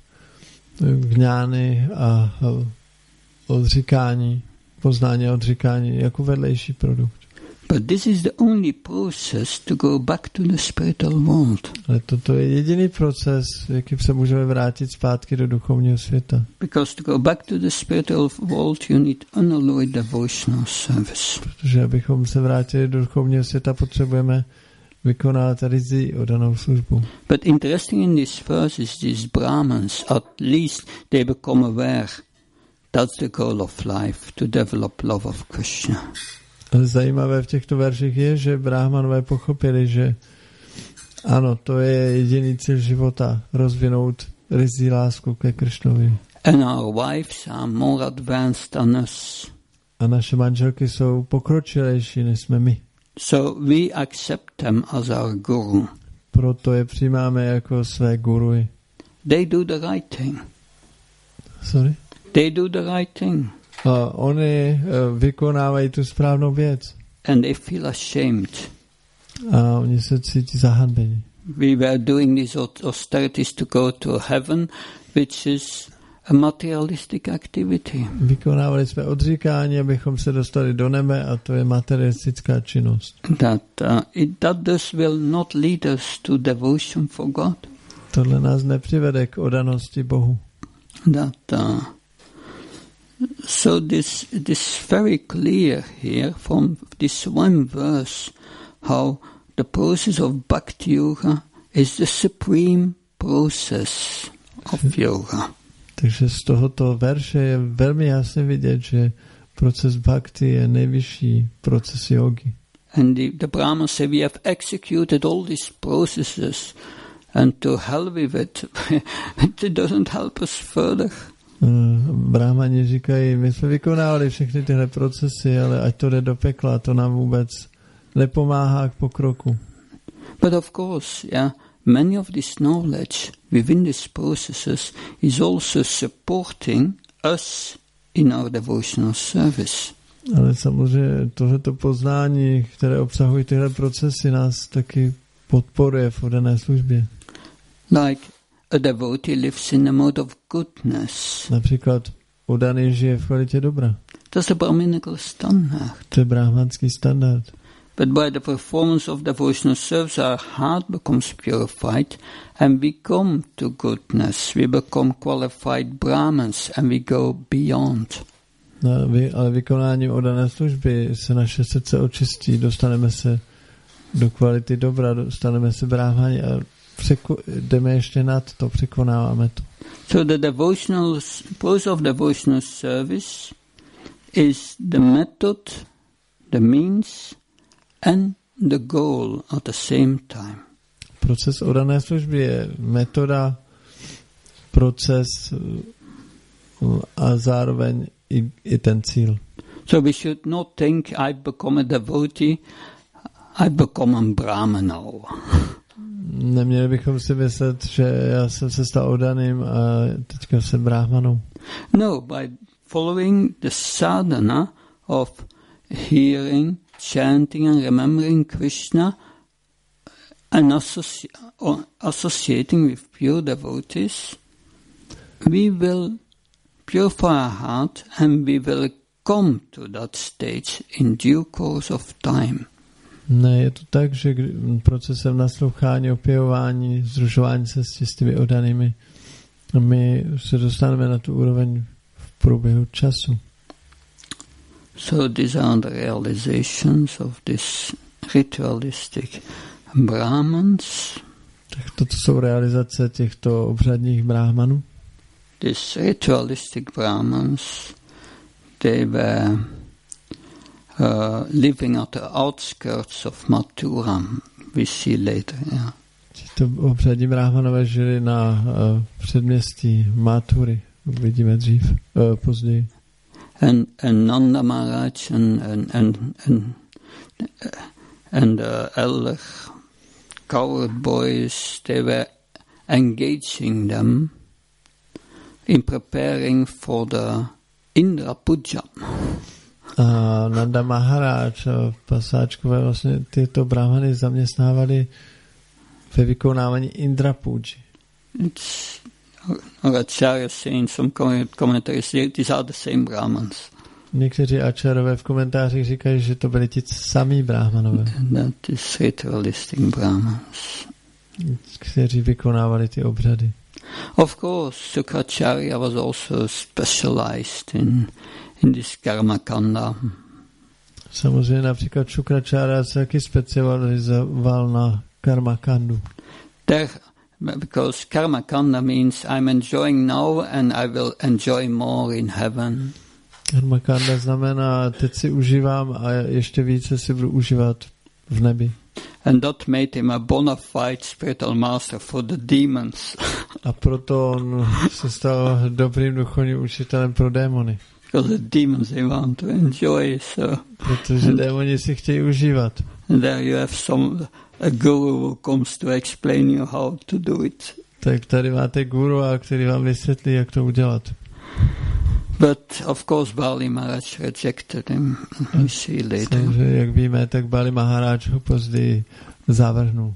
gňány a odříkání, poznání a odříkání jako vedlejší produkt. But this is the only process to go back to the spiritual world. Ale toto je jediný proces, jaký se můžeme vrátit zpátky do duchovního světa. Because to go back to the spiritual world, you need unalloyed devotional service. Protože abychom se vrátili do duchovního světa, potřebujeme vykonávat rizí odanou službu. But interesting in this verse is these Brahmins, at least they become aware that's the goal of life, to develop love of Krishna. Ale zajímavé v těchto verších je, že Brahmanové pochopili, že ano, to je jediný cíl života, rozvinout rizí lásku ke Kršnovi. And our wives are more advanced than us. A naše manželky jsou pokročilejší, než jsme my. So we accept them as our guru. Proto je přijímáme jako své guruji. They do the right thing. Sorry? They do the right thing. A oni vykonávají tu správnou věc. And they feel ashamed. A oni se cítí zahanbení. We were doing these austerities to go to heaven, which is a materialistic activity. Vykonávali jsme odříkání, abychom se dostali do nebe, a to je materialistická činnost. That will not lead us to devotion for God. Tohle nás nepřivede k odanosti Bohu. So this very clear here from this one verse how the process of bhakti yoga is the supreme process of yoga. Takže z tohoto verše je velmi jasně vidět, že proces bhakti je nejvyšší proces jogy. And the Brahmins say we have executed all these processes and to hell with it. It doesn't help us further. Brahmani říkají, my jsme vykonávali všechny tyhle procesy, ale ať to jde do pekla, to nám vůbec nepomáhá k pokroku. But of course, many of this knowledge within these processes is also supporting us in our devotional service. Ale samozřejmě tohleto poznání, které obsahují tyhle procesy, nás taky podporuje v oddané službě. Like a devotee lives in a mode of goodness. Například oddaný žije v kvalitě dobra. That's a Brahminical standard. To je brahmanský standard. But by the performance of devotional service, our heart becomes purified and we come to goodness. We become qualified Brahmins and we go beyond. Ale vykonáním oddané služby se naše srdce očistí, dostaneme se do kvality dobra, dostaneme se brahmani a jdeme ještě nad to, překonáváme to. So the process of devotional service is the method, the means and the goal at the same time. Proces oddané služby je metoda, proces a zároveň i ten cíl. So we should not think I become a devotee, I become a brahmana. Neměli bychom si myslet, že já jsem se stal oddaným a teďka jsem brahmanou. No, by following the sadhana of hearing, chanting and remembering Krishna and associating with pure devotees, we will purify our heart and we will come to that stage in due course of time. Ne, je to tak, že procesem naslouchání, opěvování, združování se s těmi oddanými, my se dostaneme na tu úroveň v průběhu času. So these are the realizations of this ritualistic Brahmans. Tak toto jsou realizace těchto obřadních brahmanů. These ritualistic Brahmans, they were living at the outskirts of Mathura. We see later. Yeah. Tito obřadní brahmanové žili na předměstí Mathury. Vidíme později. And Nanda Maharaj and elder cowherd boys, they were engaging them in preparing for the Indra Puja. A Nanda Maharaj, pasáčkové, vlastně tyto brahmany zaměstnávali ve vykonávání Indra Puji. It's Acharya saying some commentaries, these are the same Brahmans. Někteří ačarové v komentářích říkají, že to byli ti samí brahmanové. That is ritualistic Brahmans. Kteří vykonávali ty obřady. Of course, Sukracharya was also specialized in this karma kanda. Samozřejmě například Šukracharya se taky specializoval na karma kandu. Because karma kanda means I'm enjoying now and I will enjoy more in heaven. Karma kanda znamená, teď si užívám a ještě více si budu užívat v nebi. And that made him a bona fide spiritual master for the demons. A proto on se stal dobrým duchovním učitelem pro démony. Because the demons, they want to enjoy, so. Protože démoni si chtějí užívat. And there you have a guru who comes to explain you how to do it. Tak tady máte guru, který vám vysvětlí, jak to udělat. But of course Bali Maharaj rejected him. We see later. Takže, jak víme, tak Bali Maharaj ho později zavrhnul.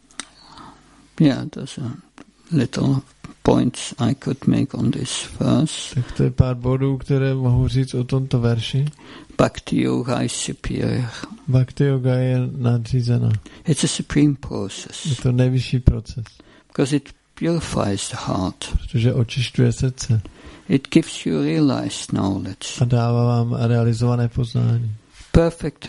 Yeah, there's a little points I could make on this verse. Tak to je pár bodů, které mohu říct o tomto verši. Bhakti yoga is superior. Bhakti yoga je nadřízena. It's a supreme process. Je to nejvyšší proces. Because it purifies the heart. Protože očišťuje srdce. It gives you realized knowledge. A dává vám realizované poznání. Perfect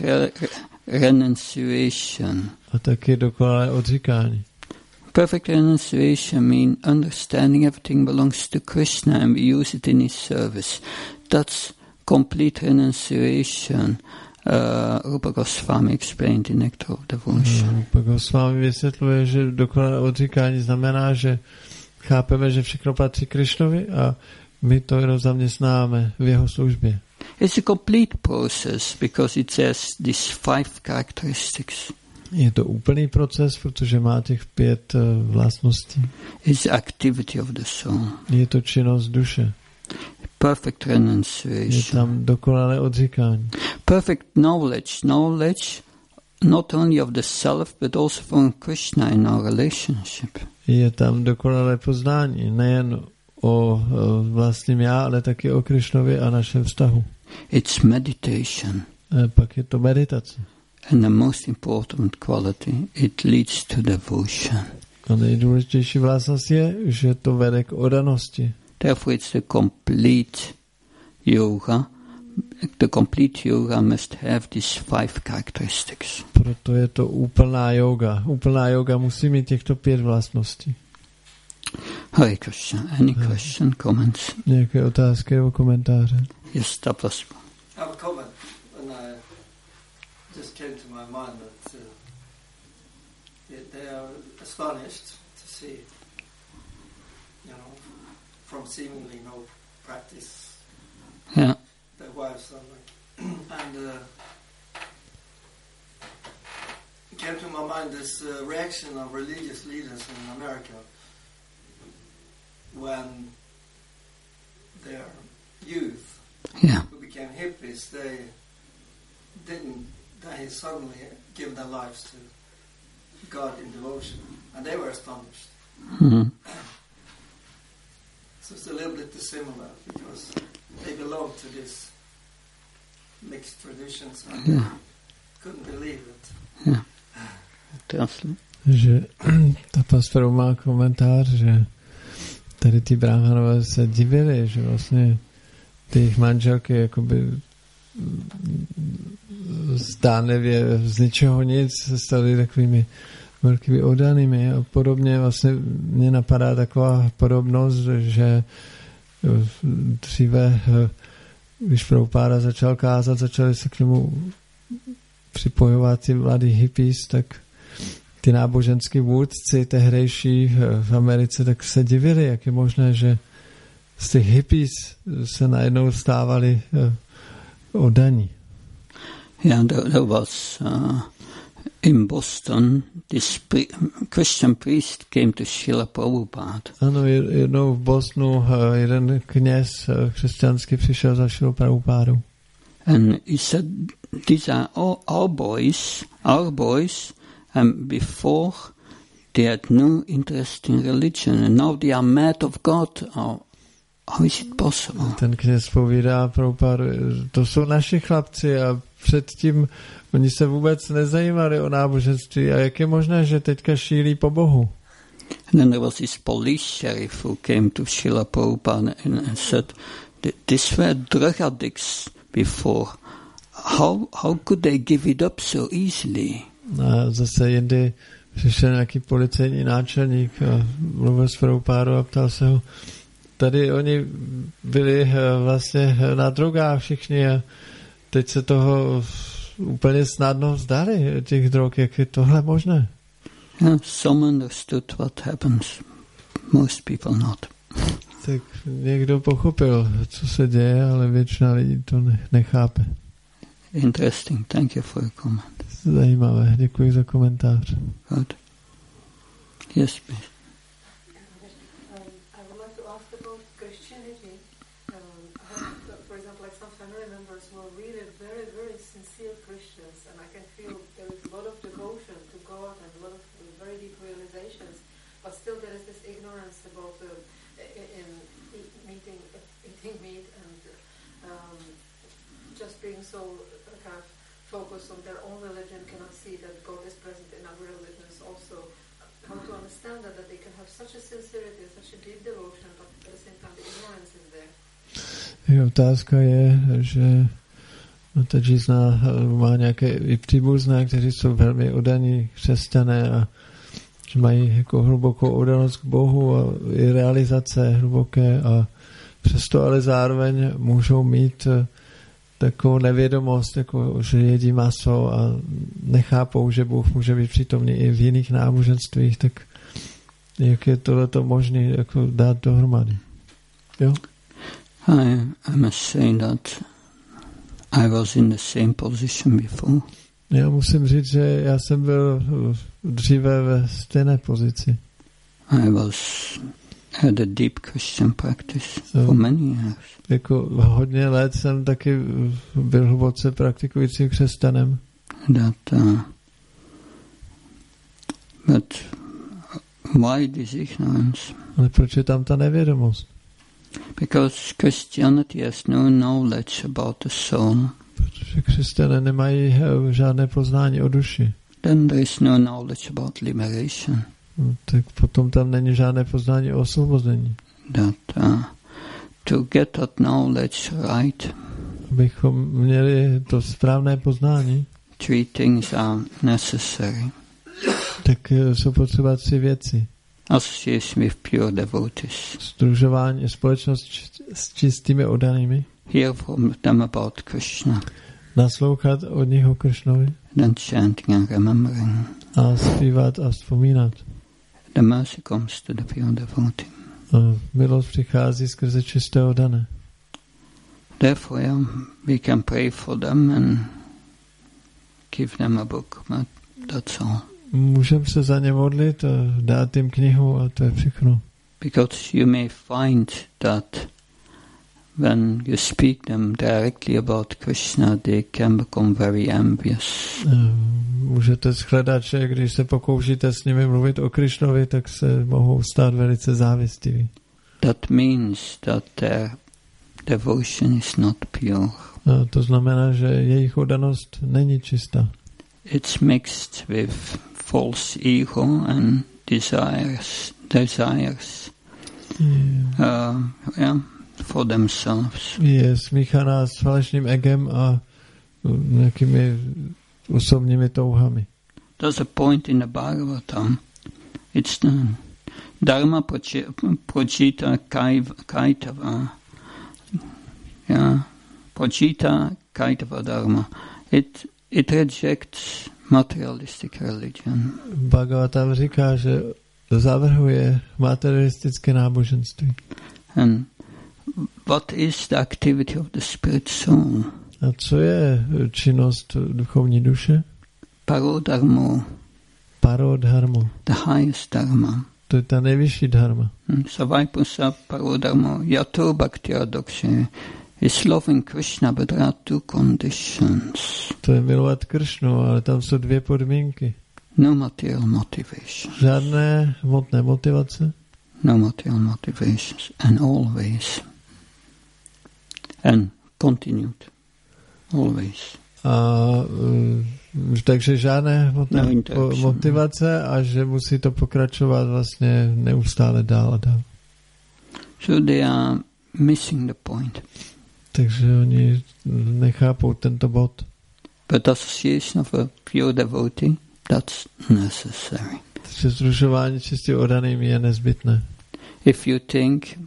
renunciation. A taky dokonalé odříkání. Perfect renunciation means understanding everything belongs to Krishna and we use it in his service. That's complete renunciation. Rupa Goswami explained in Nectar of Devotion. Rupa Goswami vysvětluje, že dokonalé odříkání znamená, že chápeme, že všechno patří Krishnovi a my to jenom zaměstnáme v jeho službě. It's a complete process because it says these 5 characteristics. Je to úplný proces, protože má těch 5 vlastností. It's the activity of the soul. Je to činnost duše. Perfect renunciation. Je tam dokonalé odříkání. Perfect knowledge not only of the self, but also from Krishna in our relationship. Je tam dokonalé poznání, nejen o vlastním já, ale taky o Krishnovi a našem vztahu. It's meditation. Pak je to meditace. And the most important quality, it leads to devotion. A nejdůležitější vlastnost je, že to vede k oddanosti. Therefore it's the complete yoga. The complete yoga must have these 5 characteristics. Proto je to úplná yoga. Úplná yoga musí mít těchto 5 vlastností. Hare Krishna. Any question, comments? Nějaké otázky nebo komentáře? Yes, Tapas. I have a comment, and I just came to my mind that they are astonished to see, from seemingly no practice, Yeah. their wives are like, and it came to my mind this reaction of religious leaders in America when their youth who became hippies, they suddenly give their lives to God in devotion, and they were astonished. Mm-hmm. So it's a little bit dissimilar because they belong to this mixed traditions and couldn't believe it. Yeah. Že ta pastora má komentář, že tady ty bráhmanové se divili, že vlastně ty jejich manželky jakoby zdánlivě z ničeho nic se staly takovými velkými oddanými a podobně. Vlastně mě napadá taková podobnost, že dříve, když Prabhupáda začal kázat, začali se k němu připojovat ty mladí hippies, tak ty náboženský vůdci tehdejší v Americe tak se divili, jak je možné, že z těch hippies se najednou stávali oddaní. Yeah, there was In Boston, this Christian priest came to Srila Prabhupada. Ano, jednou v Bostonu jeden kněz křesťanský přišel za Šrilu Prabhupádu. And he said, these are all our boys, and before they had no interest in religion, and now they are mad of God. How is it possible? Ten kněz povídá Prabhupádu, to jsou naši chlapci a předtím oni se vůbec nezajímali o náboženství. A jak je možné, že teďka šílí po Bohu? And then there was this police sheriff who came to Srila Prabhupada and said, these were drug addicts before. How could they give it up so easily? A zase jindy přišel nějaký policejní náčelník a mluvil s Prabhupádou a ptal se ho, tady oni byli vlastně na drogách všichni a teď se toho úplně snadno vzdali, těch drog, jak je tohle možné? Yeah, some understood what happens, most people not. Tak někdo pochopil, co se děje, ale většina lidí to nechápe. Interesting, thank you for your comment. Zajímavé, děkuji za komentář. Good. Yes, please. I would like to ask about Christianity. For example, like some family members who are really very, very sincere Christians, and I can feel there is a lot of devotion to God and a lot of very deep realizations, but still there is this ignorance about eating meat and just being so kind of focused on their own religion, cannot see that God is present in other religions also. How to understand that they can have such a sincerity, such a deep devotion, but at the same time the ignorance is there. Otázka je, že Mataji má nějaké i příbuzné, kteří jsou velmi oddaní křesťané a že mají jako hlubokou oddanost k Bohu a i realizace hluboké a přesto ale zároveň můžou mít takovou nevědomost, jako, že jedí maso a nechápou, že Bůh může být přítomný i v jiných náboženstvích, tak jak je tohleto možné jako dát dohromady? Jo? I must say that I was in the same position before. Já musím říct, že já jsem byl dříve ve stejné pozici. I had a deep Christian practice for many years. Jako hodně let jsem taky byl hluboce praktikujícím křesťanem. But why this ignorance? Ale proč je tam ta nevědomost? Because Christianity has no knowledge about the soul. Protože křesťané nemají žádné poznání o duši. Then there is no knowledge about liberation. Tak potom tam není žádné poznání o osvobození. To get that knowledge right, abychom měli to správné poznání, three things are necessary. Tak jsou potřeba 3 věci. Association with pure devotees. Sdružování, společnost s čistými oddanými. Hear from them about Krishna. Naslouchat od nich o Krishnovi. Then chanting and remembering. A zpívat a vzpomínat. The mercy comes to the pure devotee. Milost přichází skrze čisté oddané. Therefore, we can pray for them and give them a book, but that's all. Můžeme se za ně modlit a dát jim knihu a to je všechno. Because you may find that when you speak them directly about Krishna, they can become very envious. Můžete shledat, že když se pokoušíte s nimi mluvit o Krishnovi, tak se mohou stát velice závistiví. That means that their devotion is not pure. To znamená, že jejich oddanost není čistá. It's mixed with false ego and desires. For themselves. Je smíchaná s falešným egem a nějakými osobními touhami. There's a point in the Bhagavatam. It's the Dharma Projita Kaitava. Projita Kaitava Dharma. It rejects materialistic religion. Bhagavatam říká, že zavrhuje materialistické náboženství. And what is the activity of the spirit soul? A co je činnost duchovní duše? Parodharmo. Parodharmo. The highest dharma. To je ta nejvyšší dharma. Savaipusa parodharmo yato bhaktya dokshe is loving Krishna, but there are two conditions. To je milovat Kršnu, ale tam jsou dvě podmínky. No material motivation. Žádné hmotné motivace. No material motivations. And always. And continued. Always. Takže žádné hmotné motivace a že musí to pokračovat vlastně neustále dál a dál. So they are missing the point. Takže oni nechápou tento bod. But association of a pure devotee, that's necessary. Takže sdružování čistě oddaným je nezbytné. If you think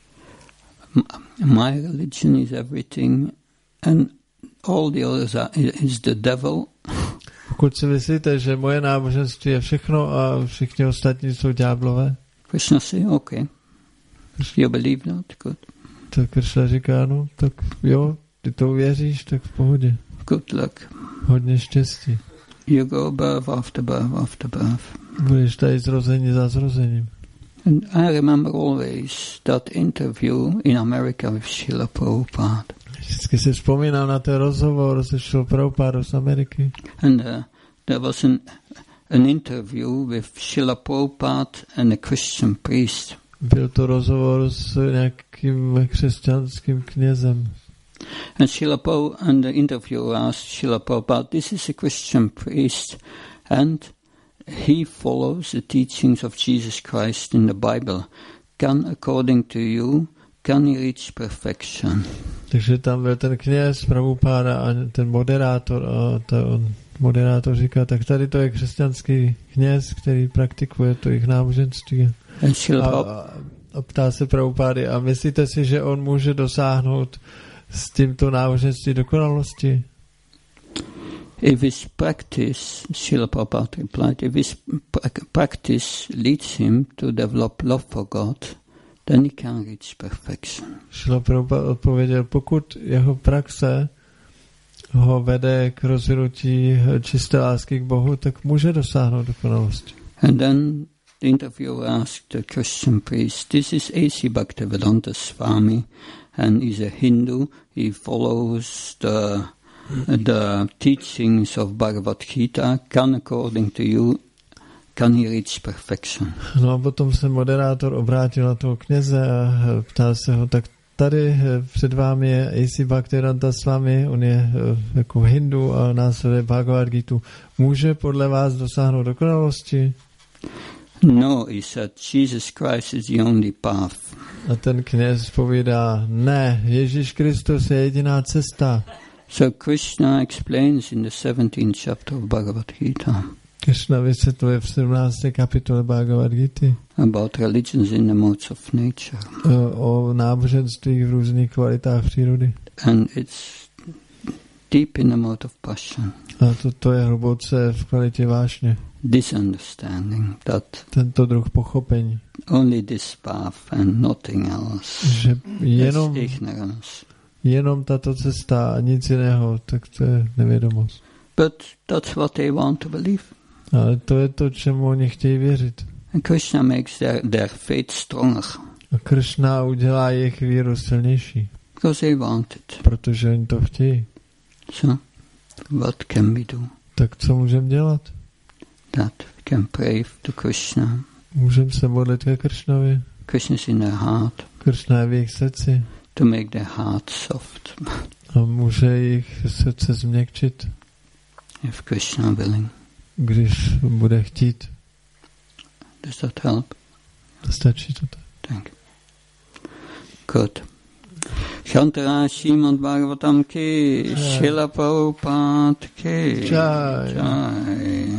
my religion is everything and all the others is the devil. Pokud si myslíte, že moje náboženství je všechno a všichni ostatní jsou ďáblové. Krishna say, okay. You believe that? Good. Tak Krishna říká, no, tak jo, ty to uvěříš, tak v pohodě. Good luck. Hodně štěstí. You go birth after birth after birth. Budeš tady zrození za zrozením. And I remember always that interview in America with Srila Prabhupada. Vždycky si vzpomínám na ten rozhovor se Srila Prabhupada z Ameriky. And there was an interview with Srila Prabhupada and a Christian priest. Byl to rozhovor s nějakým křesťanským knězem. And the interviewer asked Srila Prabhupada, this is a Christian priest and he follows the teachings of Jesus Christ in the Bible. According to you, can he reach perfection? Takže tam byl ten kněz Prabhupada a ten moderátor a moderátor říká, tak tady to je křesťanský kněz, který praktikuje to jejich náboženství. A ptá se Prabhupády, a myslíte si, že on může dosáhnout s tímto náboženství dokonalosti? If his practice, Srila Prabhupada replied, if his practice leads him to develop love for God, then he can reach perfection. Srila Prabhupada odpověděl, pokud jeho praxe ho vede k rozvinutí čisté lásky k Bohu, tak může dosáhnout dokonalosti. And then the interviewer asked the Christian priest, this is A.C. Bhaktivedanta Swami, and he's a Hindu. He follows the teachings of Bhagavad Gita. According to you, can he reach perfection? No a potom se moderátor obrátil na toho kněze a ptal se ho, tak tady před vámi je A.C. Bhaktivedanta Swami, on je jako Hindu a následuje Bhagavad Gitu. Může podle vás dosáhnout dokonalosti? No, he said, Jesus Christ is the only path. A ten kněz povídá, ne, Ježíš Kristus je jediná cesta. So Krishna explains in the 17th chapter of Bhagavad Gita. Krishna vysvětluje v 17. kapitole Bhagavad Gity about religions in the modes of nature. O náboženství v různých kvalitách přírody. And it's deep in the mode of passion. A to je hluboce v kvalitě vášně. This understanding that tento druh pochopení. Only this path and nothing else. Že jenom tato cesta a nic jiného, tak to je nevědomost. But that's what they want to believe. Ale to je to, čemu oni chtějí věřit. And Krishna makes their faith stronger. A Krishna udělá jejich víru silnější. Because they want it. Protože oni to chtějí. So, what can we do? Tak co můžeme dělat? That we can pray to Krishna. Můžeme se modlit ke Krishnovi. Krishna is in their heart. Krishna je v jejich srdci. To make their heart soft. A může jejich srdce změkčit. If Krishna willing. Když bude chtít. Does that help? Stačí to tak. Thank you. Good. Shantara Srimad Bhagavatam ki, Srila Prabhupada ki. Jai. Jai.